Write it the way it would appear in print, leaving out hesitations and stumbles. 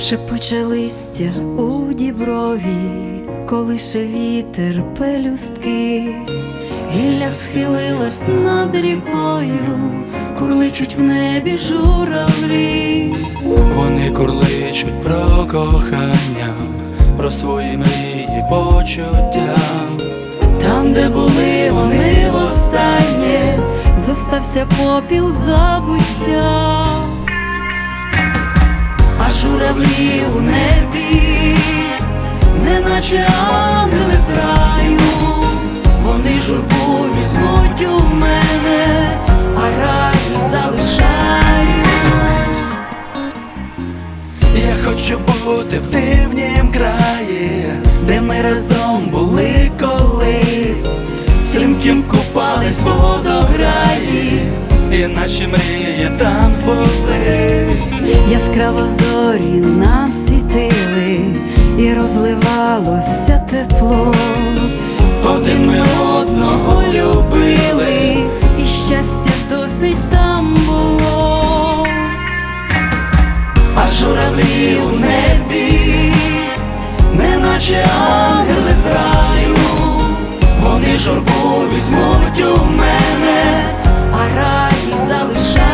Шепоче листя у діброві, колише вітер пелюстки, гілля схилилась над рікою, курличуть в небі журавлі. Вони курличуть про кохання, про свої мрії, почуття. Там, де були вони востаннє, зостався попіл забуття. А журавлі у небі, неначе ангели з раю, вони журбу візьмуть у мене, а рай залишають. Я хочу бути в дивнім краї, де ми разом були колись, стрімким купались в водограї, і наші мрії там збулись. Яскраво зорі нам світили, і розливалося тепло. Один ми одного любили, і щастя досить там було. А журавлі у небі, неначе ангели з раю, вони журбу візьмуть у мене, А рай залишають.